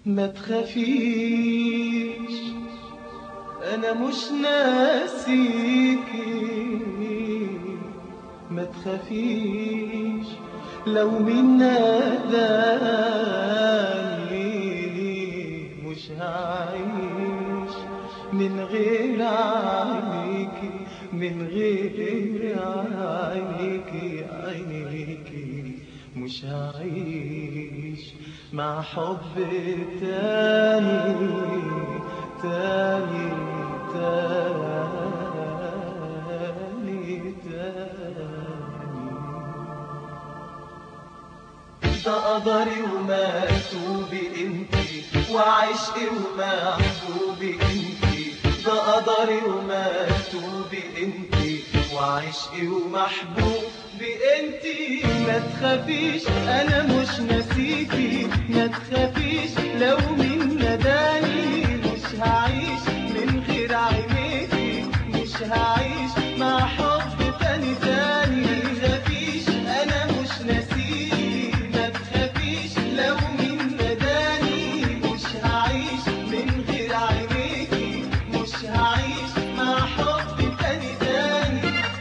ما تخافيش أنا مش ناسيكي، ما تخافيش لو مين ناداني، مش هعيش من غير عينيكي، من غير عينيكي عينيكي مش هعيش مع حب تاني تاني تاني تاني. ده قدري ومكتوبي انتي، وعشقي ومحبوبي انتي، ده قدري ومكتوبي انتي، وعشقي ومحبوبي انتي. ما تخافيش انا مش ناسيكي، ما تخافيش لو مين ناداني، مش هعيش من غير عينيكي، مش هعيش مع حب تاني تاني. ما تخافيش انا مش ناسيكي، ما تخافيش لو مين ناداني، مش هعيش من غير عينيكي، مش هعيش مع حب تاني تاني.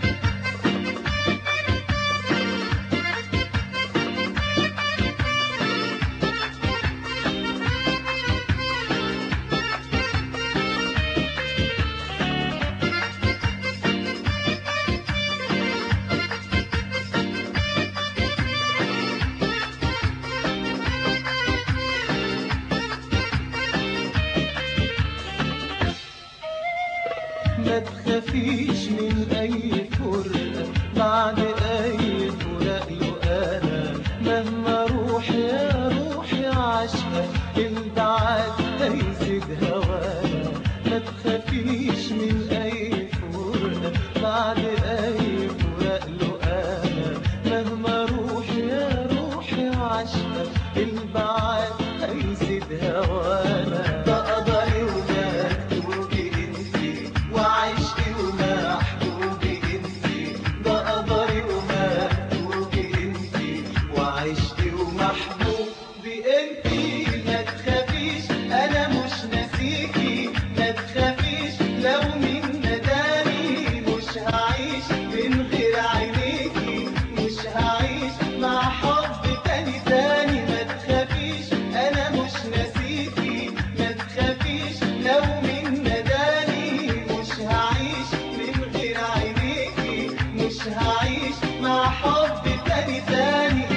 ما تخافيش من أي فرقة بعد أي فراق له أنا، مهما أروح يا روحي عشقة البعاد هيزيد هوانا. ما تخافيش من أي فرقة بعد أي فراق له أنا، مهما أروح يا روحي عشقة البعاد هيزيد هوانا. ده قدري ومكتوبي انتي، وعشقي ومحبوبي انتي، ده قدري ومكتوبي انتي، وعشقي ومحبوبي انتي. ما تخافيش انا مش ناسيكي، ما تخافيش لو مين ناداني، مش هعيش من غير عينيكي، مش هعيش مع حب تاني تاني. ما تخافيش انا مش ناسيكي، ما تخافيش لو مين ناداني، مش هعيش من غير عينيكي، مش هعيش مع حب تاني تاني.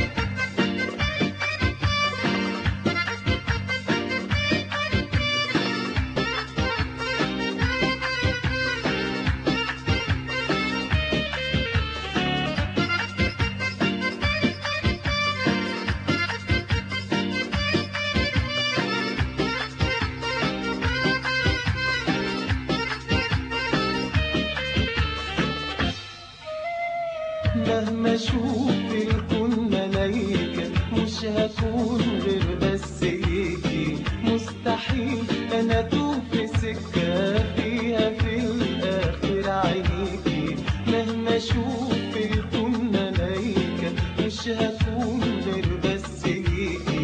مهما اشوف في الكون ملايكة مش هكون غير بس ليكي، مستحيل انا اتوه في سكة فيها في الاخر عينيكي. مهما اشوف في الكون ملايكة مش هكون غير بس ليكي،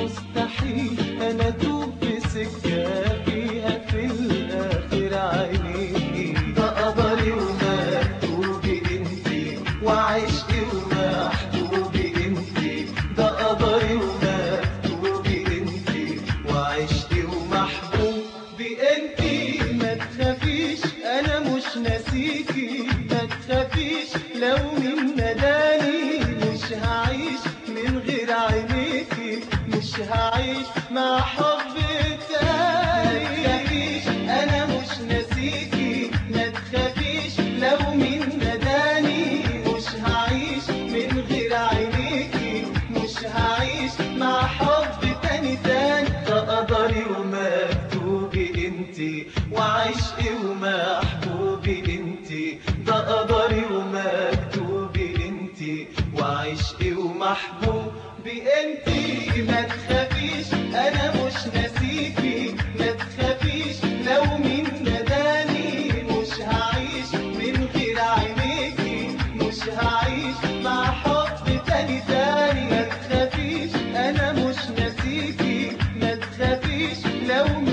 مستحيل انا اتوه في سكة فيها في الاخر عينيكي. ده قدري ومكتوبي انتي، وعشقي ومحبوبي انتي، ده قدري ومكتوبي انتي، وعشقي ومحبوبي انتي. ما تخافيش انا مش ناسيكي، ما تخافيش لو مين ناداني، مش هعيش من غير عينيكي، مش هعيش مع حب تاني. ما تخافيش انا مش ناسيكي، ما تخافيش لو مين ناداني، مش هعيش من غير عينيكي، مش هعيش مع حب تاني تاني. ده قدري ومكتوبي انتي، وعشقي ومحبوبي انتي، ده قدري ومكتوبي انتي، وعشقي ومحبوبي انتي. ما تخافيش انا مش ناسيكي، ما تخافيش لو مين ناداني، مش هعيش من غير عينيكي، مش هعيش مع حب تاني تاني. ما تخافيش انا مش ناسيكي، ما تخافيش لو